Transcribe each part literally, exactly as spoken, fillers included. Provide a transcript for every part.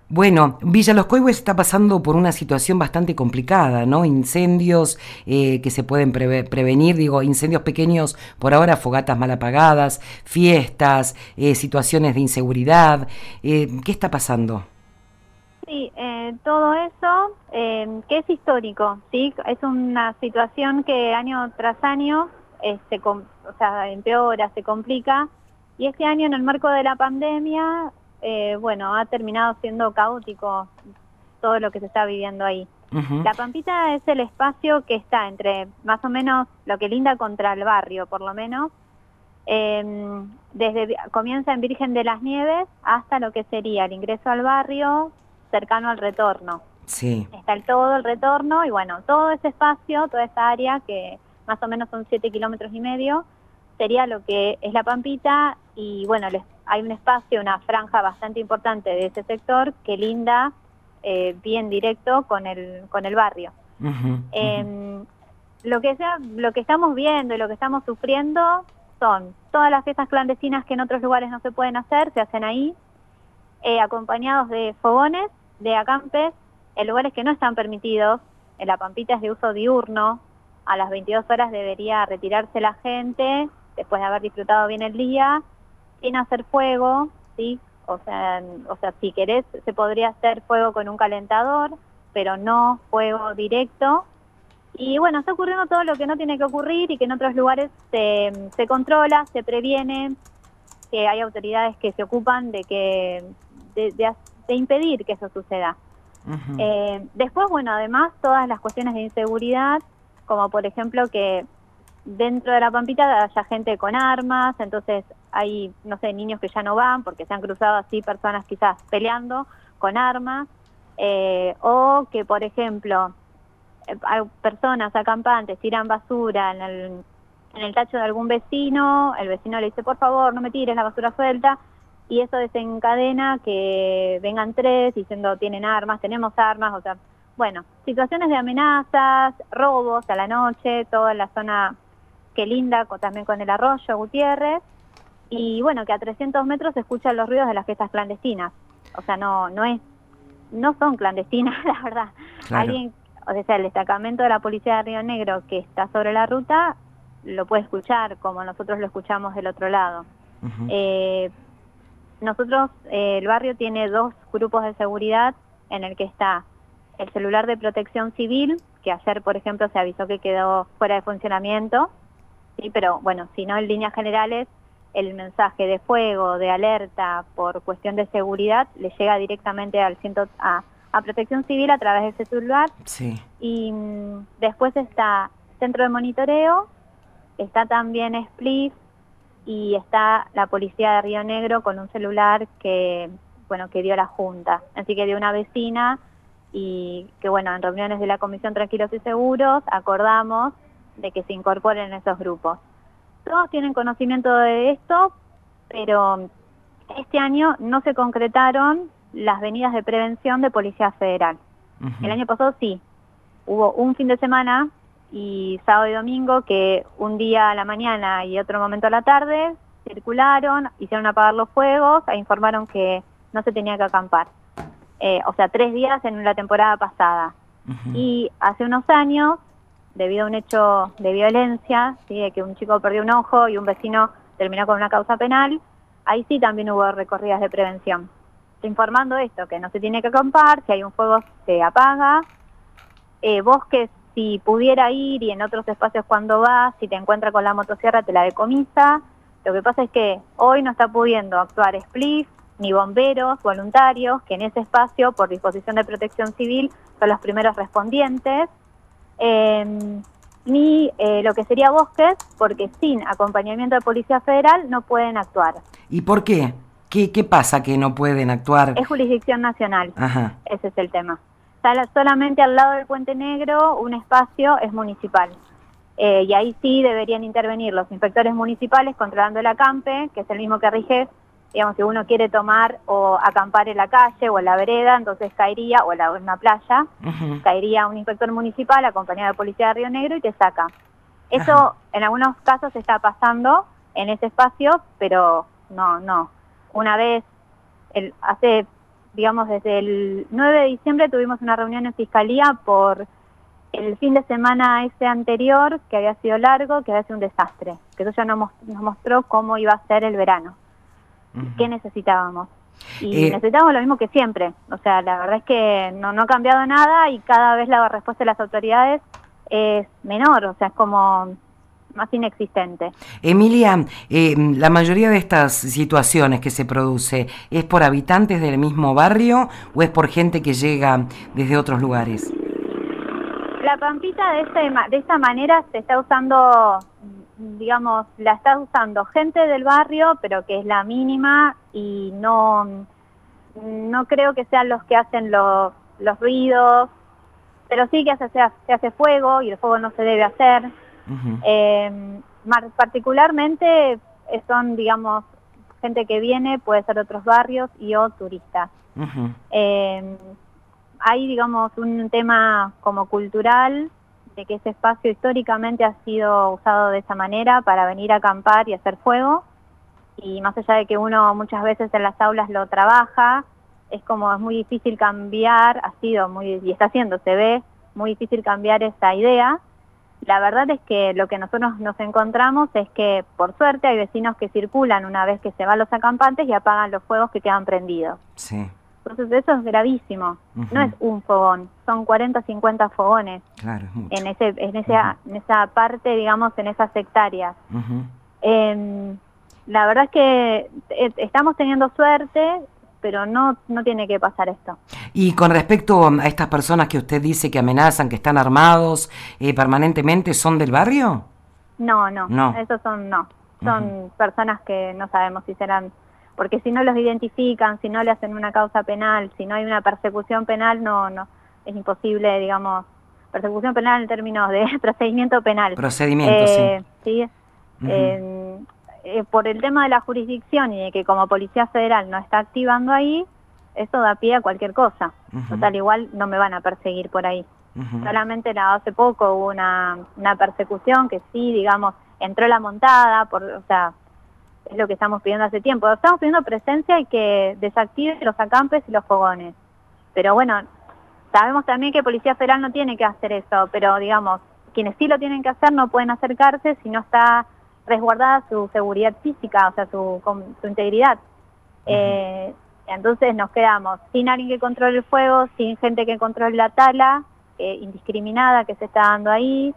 Bueno, Villa Los Coihues está pasando por una situación bastante complicada, ¿no? Incendios eh, que se pueden preve- prevenir, digo, incendios pequeños por ahora, fogatas mal apagadas, fiestas, eh, situaciones de inseguridad. Eh, ¿qué está pasando? Sí, eh, todo eso eh, que es histórico, ¿sí? Es una situación que año tras año eh, se, com- o sea, empeora, se complica, y este año en el marco de la pandemia, eh, bueno, ha terminado siendo caótico todo lo que se está viviendo ahí. Ujú. La Pampita es el espacio que está entre más o menos lo que linda contra el barrio, por lo menos, eh, desde comienza en Virgen de las Nieves hasta lo que sería el ingreso al barrio cercano al retorno. Sí. Está el todo el retorno y bueno, todo ese espacio, toda esa área que más o menos son siete kilómetros y medio, sería lo que es la Pampita y bueno, les, hay un espacio, una franja bastante importante de ese sector que linda eh, bien directo con el, con el barrio. Ujú, ujú. Eh, lo que sea, lo que estamos viendo y lo que estamos sufriendo son todas las fiestas clandestinas que en otros lugares no se pueden hacer, se hacen ahí, eh, acompañados de fogones, de acampes, en lugares que no están permitidos. En la Pampita es de uso diurno, a las veintidós horas debería retirarse la gente, después de haber disfrutado bien el día, sin hacer fuego, ¿sí? O sea, o sea, si querés, se podría hacer fuego con un calentador, pero no fuego directo. Y bueno, está ocurriendo todo lo que no tiene que ocurrir y que en otros lugares se, se controla, se previene, que hay autoridades que se ocupan de que de, de, de impedir que eso suceda. Ujú. Eh, después, bueno, además todas las cuestiones de inseguridad, como por ejemplo que dentro de la Pampita haya gente con armas, entonces hay, no sé, niños que ya no van porque se han cruzado así personas quizás peleando con armas, eh, o que por ejemplo eh, hay personas acampantes tiran basura en el, en el tacho de algún vecino, el vecino le dice, por favor, no me tires la basura suelta, y eso desencadena que vengan tres diciendo, tienen armas, tenemos armas, o sea, bueno, situaciones de amenazas, robos a la noche, toda la zona que linda, con- también con el arroyo Gutiérrez, y bueno, que a trescientos metros se escuchan los ruidos de las fiestas clandestinas, o sea, no, no es no son clandestinas, la verdad. Claro. Alguien, o sea, el destacamento de la policía de Río Negro que está sobre la ruta lo puede escuchar como nosotros lo escuchamos del otro lado. Ujú. Eh, nosotros, eh, el barrio tiene dos grupos de seguridad en el que está el celular de protección civil, que ayer, por ejemplo, se avisó que quedó fuera de funcionamiento, sí, pero bueno, si no, en líneas generales, el mensaje de fuego, de alerta por cuestión de seguridad, le llega directamente al ciento, a, a Protección Civil a través de ese celular. Sí. Y mm, después está Centro de Monitoreo, está también Split y está la Policía de Río Negro con un celular que, bueno, que dio la Junta. Así que dio una vecina y que, bueno, en reuniones de la Comisión Tranquilos y Seguros acordamos de que se incorporen esos grupos. Todos tienen conocimiento de esto, pero este año no se concretaron las venidas de prevención de Policía Federal. El Ujú. año pasado sí, hubo un fin de semana y sábado y domingo que un día a la mañana y otro momento a la tarde circularon, hicieron apagar los fuegos e informaron que no se tenía que acampar. Eh, o sea, tres días en la temporada pasada. Ujú. Y hace unos años, debido a un hecho de violencia, ¿sí? De que un chico perdió un ojo y un vecino terminó con una causa penal, ahí sí también hubo recorridas de prevención. Informando esto, que no se tiene que acampar, si hay un fuego se apaga, eh, vos que si pudiera ir y en otros espacios cuando vas, si te encuentras con la motosierra te la decomisa. Lo que pasa es que hoy no está pudiendo actuar Split ni bomberos voluntarios, que en ese espacio, por disposición de protección civil, son los primeros respondientes, eh, ni eh, lo que sería bosques, porque sin acompañamiento de Policía Federal no pueden actuar. ¿Y por qué? ¿Qué, qué pasa que no pueden actuar? Es jurisdicción nacional, Ajá. ese es el tema. Sala- solamente al lado del Puente Negro un espacio es municipal. Eh, y ahí sí deberían intervenir los inspectores municipales controlando el acampe, que es el mismo que rige, digamos, si uno quiere tomar o acampar en la calle o en la vereda, entonces caería, o en, la, en una playa, Ujú. caería un inspector municipal acompañado de policía de Río Negro y te saca. Ajá. Eso en algunos casos está pasando en ese espacio, pero no, no. Una vez, el, hace digamos, desde el nueve de diciembre tuvimos una reunión en Fiscalía por el fin de semana ese anterior, que había sido largo, que había sido un desastre, que eso ya nos, nos mostró cómo iba a ser el verano, uh-huh. qué necesitábamos. Y eh, necesitamos lo mismo que siempre, o sea, la verdad es que no, no ha cambiado nada y cada vez la respuesta de las autoridades es menor, o sea, es como más inexistente. Emilia, eh, la mayoría de estas situaciones que se produce, ¿es por habitantes del mismo barrio o es por gente que llega desde otros lugares? La Pampita de, este, de esta manera se está usando, digamos, la está usando gente del barrio, pero que es la mínima y no, no creo que sean los que hacen los, los ruidos, pero sí que se, se hace fuego y el fuego no se debe hacer. Uh-huh. eh, particularmente son, digamos, gente que viene, puede ser de otros barrios y o turistas. Uh-huh. eh, Hay, digamos, un tema como cultural de que ese espacio históricamente ha sido usado de esa manera para venir a acampar y hacer fuego, y más allá de que uno muchas veces en las aulas lo trabaja, es como es muy difícil cambiar, ha sido muy, y está haciendo, se ve muy difícil cambiar esa idea. La verdad es que lo que nosotros nos encontramos es que, por suerte, hay vecinos que circulan una vez que se van los acampantes y apagan los fuegos que quedan prendidos. Sí. Entonces eso es gravísimo, uh-huh. no es un fogón, son cuarenta, cincuenta fogones. Claro, es mucho. en ese en esa uh-huh. en esa parte, digamos, en esas hectáreas. Uh-huh. eh, la verdad es que eh, estamos teniendo suerte, pero no no tiene que pasar esto. Y con respecto a estas personas que usted dice que amenazan, que están armados eh, permanentemente, ¿son del barrio? No, no, no. esos son no, son uh-huh. personas que no sabemos si serán, porque si no los identifican, si no le hacen una causa penal, si no hay una persecución penal, no, no, es imposible, digamos, persecución penal en términos de procedimiento penal. Procedimiento, eh, sí. sí. Uh-huh. eh, eh, por el tema de la jurisdicción y de que como Policía Federal no está activando ahí, eso da pie a cualquier cosa. Uh-huh. Total, igual no me van a perseguir por ahí. Uh-huh. Solamente la, hace poco hubo una, una persecución que sí, digamos, entró la montada, por, o sea, es lo que estamos pidiendo hace tiempo. Estamos pidiendo presencia y que desactive los acampes y los fogones. Pero bueno, sabemos también que Policía Federal no tiene que hacer eso, pero digamos, quienes sí lo tienen que hacer no pueden acercarse si no está resguardada su seguridad física, o sea, su, su integridad. Uh-huh. eh, entonces nos quedamos sin alguien que controle el fuego, sin gente que controle la tala eh, indiscriminada que se está dando ahí,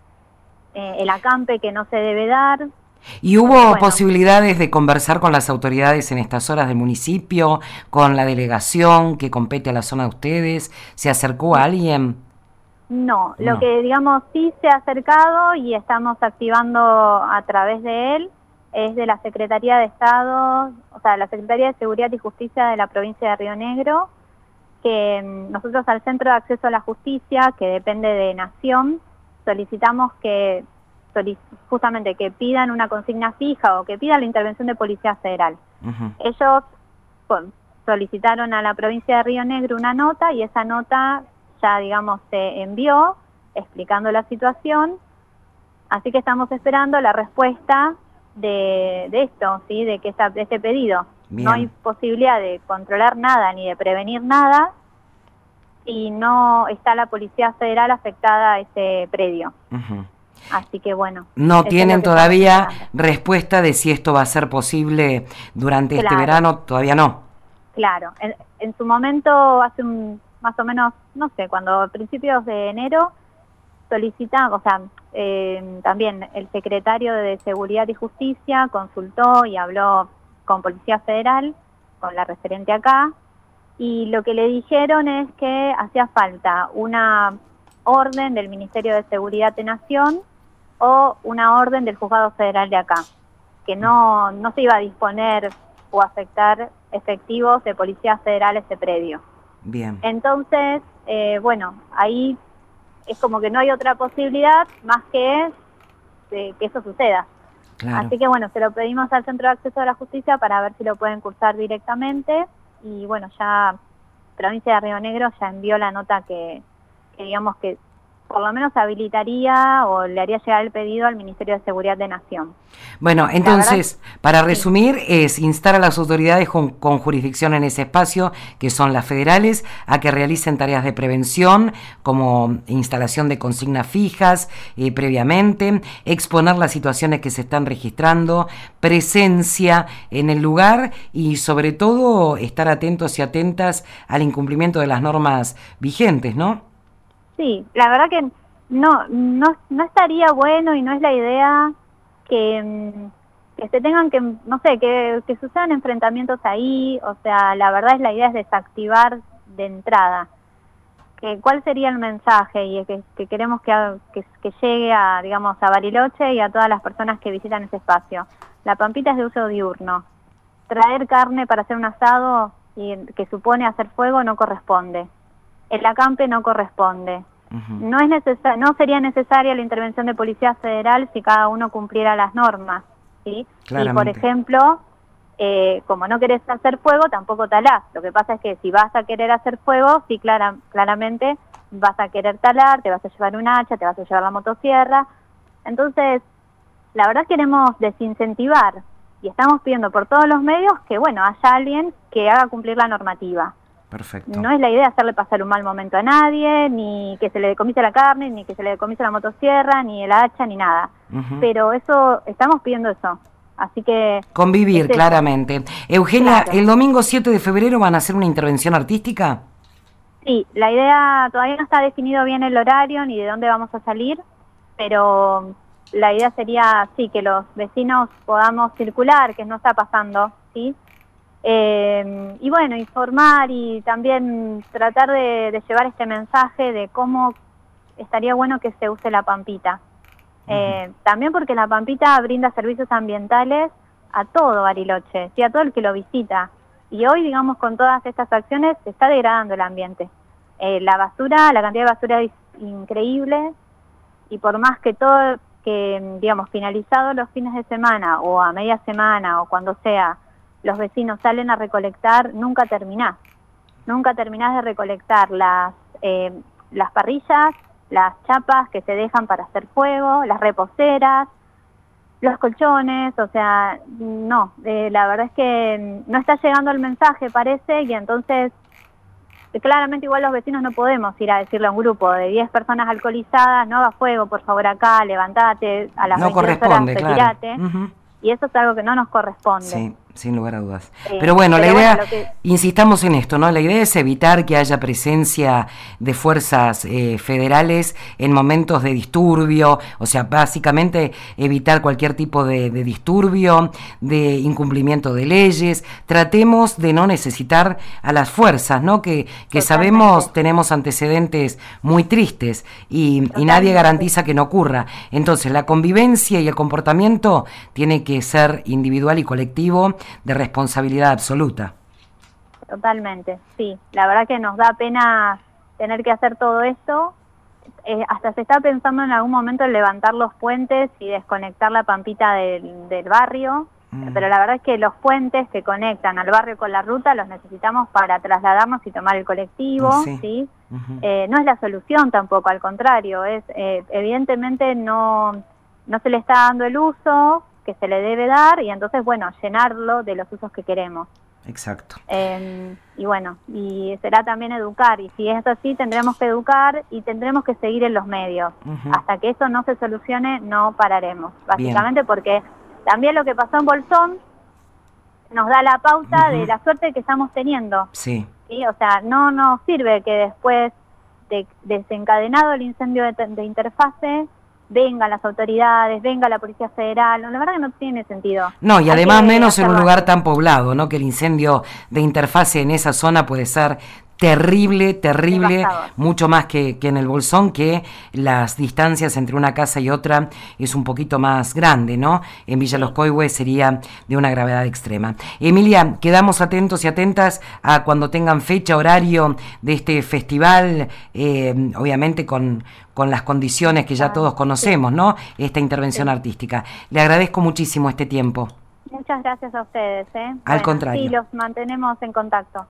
eh, el acampe que no se debe dar. ¿Y hubo bueno. posibilidades de conversar con las autoridades en estas horas del municipio, con la delegación que compete a la zona de ustedes? ¿Se acercó a alguien? No, no, lo que digamos sí se ha acercado y estamos activando a través de él es de la Secretaría de Estado, o sea, la Secretaría de Seguridad y Justicia de la provincia de Río Negro, que nosotros al Centro de Acceso a la Justicia, que depende de Nación, solicitamos que justamente que pidan una consigna fija o que pidan la intervención de Policía Federal. Uh-huh. Ellos bueno, solicitaron a la provincia de Río Negro una nota y esa nota ya, digamos, se envió explicando la situación, así que estamos esperando la respuesta de, de esto, ¿sí? de, que esta, de este pedido. Bien. No hay posibilidad de controlar nada ni de prevenir nada si no está la Policía Federal afectada a ese predio. Uh-huh. Así que bueno. No tienen todavía respuesta de si esto va a ser posible durante claro. este verano, todavía no. Claro, en, en su momento, hace un, más o menos, no sé, cuando a principios de enero solicitan, o sea, eh, también el secretario de Seguridad y Justicia consultó y habló con Policía Federal, con la referente acá, y lo que le dijeron es que hacía falta una orden del Ministerio de Seguridad de Nación o una orden del Juzgado Federal de acá, que no, no se iba a disponer o afectar efectivos de Policía Federal ese predio. Bien. Entonces, eh, bueno, ahí es como que no hay otra posibilidad más que eh, que eso suceda. Claro. Así que bueno, se lo pedimos al Centro de Acceso a la Justicia para ver si lo pueden cursar directamente y bueno, ya Provincia de Río Negro ya envió la nota que, que digamos que por lo menos habilitaría o le haría llegar el pedido al Ministerio de Seguridad de Nación. Bueno, entonces, verdad, para resumir, sí. es instar a las autoridades con, con jurisdicción en ese espacio, que son las federales, a que realicen tareas de prevención, como instalación de consignas fijas eh, previamente, exponer las situaciones que se están registrando, presencia en el lugar y sobre todo estar atentos y atentas al incumplimiento de las normas vigentes, ¿no? Sí, la verdad que no, no, no estaría bueno y no es la idea que, que se tengan que, no sé, que, que sucedan enfrentamientos ahí, o sea, la verdad es la idea es desactivar de entrada. Que, ¿Cuál sería el mensaje? Y que, que queremos que, que, que llegue a, digamos, a Bariloche y a todas las personas que visitan ese espacio. La Pampita es de uso diurno. Traer carne para hacer un asado y que supone hacer fuego no corresponde. El acampe no corresponde. Uh-huh. No es necesa- no sería necesaria la intervención de Policía Federal si cada uno cumpliera las normas, ¿sí? Y por ejemplo, eh, como no querés hacer fuego, tampoco talás. Lo que pasa es que si vas a querer hacer fuego, sí, clara- claramente vas a querer talar, te vas a llevar un hacha, te vas a llevar la motosierra. Entonces, la verdad queremos desincentivar y estamos pidiendo por todos los medios que, bueno, haya alguien que haga cumplir la normativa. Perfecto. No es la idea hacerle pasar un mal momento a nadie, ni que se le decomise la carne, ni que se le decomise la motosierra, ni el hacha, ni nada. Uh-huh. Pero eso, estamos pidiendo eso. Así que... Convivir, es claramente. Eugenia, claro. ¿El domingo siete de febrero van a hacer una intervención artística? Sí, la idea, todavía no está definido bien el horario, ni de dónde vamos a salir, pero la idea sería, sí, que los vecinos podamos circular, que no está pasando, ¿sí? Eh, y bueno, informar y también tratar de, de llevar este mensaje de cómo estaría bueno que se use la Pampita. Eh, uh-huh. También porque la Pampita brinda servicios ambientales a todo Bariloche, ¿sí? A todo el que lo visita. Y hoy, digamos, con todas estas acciones se está degradando el ambiente. Eh, la basura, la cantidad de basura es increíble y por más que todo, que digamos, finalizado los fines de semana o a media semana o cuando sea, los vecinos salen a recolectar, nunca terminás. Nunca terminás de recolectar las, eh, las parrillas, las chapas que se dejan para hacer fuego, las reposeras, los colchones, o sea, no, eh, la verdad es que no está llegando el mensaje, parece, y entonces claramente igual los vecinos no podemos ir a decirle a un grupo de diez personas alcoholizadas, no haga fuego, por favor acá, levantate, a las no veintidós horas retirate, claro. Uh-huh. Y eso es algo que no nos corresponde. Sí, sin lugar a dudas. Eh, pero bueno, pero la idea, bueno, que... insistamos en esto, ¿no? La idea es evitar que haya presencia de fuerzas eh, federales en momentos de disturbio, o sea, básicamente evitar cualquier tipo de, de disturbio, de incumplimiento de leyes. Tratemos de no necesitar a las fuerzas, ¿no? Que, que sabemos, tenemos antecedentes muy tristes y, y nadie garantiza que no ocurra. Entonces, la convivencia y el comportamiento tiene que ser individual y colectivo, de responsabilidad absoluta. Totalmente, sí. La verdad que nos da pena tener que hacer todo esto. Eh, hasta se está pensando en algún momento en levantar los puentes y desconectar la Pampita del, del barrio, mm. pero la verdad es que los puentes que conectan al barrio con la ruta los necesitamos para trasladarnos y tomar el colectivo, ¿sí? ¿sí? Uh-huh. Eh, no es la solución tampoco, al contrario, es eh, evidentemente no, no se le está dando el uso que se le debe dar y entonces, bueno, llenarlo de los usos que queremos. Exacto. Eh, y bueno, y será también educar, y si es así tendremos que educar y tendremos que seguir en los medios. Uh-huh. Hasta que eso no se solucione no pararemos, básicamente. Bien. Porque también lo que pasó en Bolsón nos da la pauta uh-huh. de la suerte que estamos teniendo. Sí. ¿Sí? O sea, no nos sirve que después de desencadenado el incendio de, de Interfase vengan las autoridades, venga la Policía Federal, la verdad que no tiene sentido. No, y además menos en un lugar tan poblado, ¿no? Que el incendio de Interfase en esa zona puede ser terrible, terrible, devastador. Mucho más que, que en el Bolsón, que las distancias entre una casa y otra es un poquito más grande, ¿no? En Villa sí. Los Coihues sería de una gravedad extrema. Emilia, quedamos atentos y atentas a cuando tengan fecha, horario de este festival, eh, obviamente con, con las condiciones que ya todos conocemos, sí. ¿no? Esta intervención sí. artística. Le agradezco muchísimo este tiempo. Muchas gracias a ustedes, ¿eh? Al bueno, contrario. Sí, los mantenemos en contacto.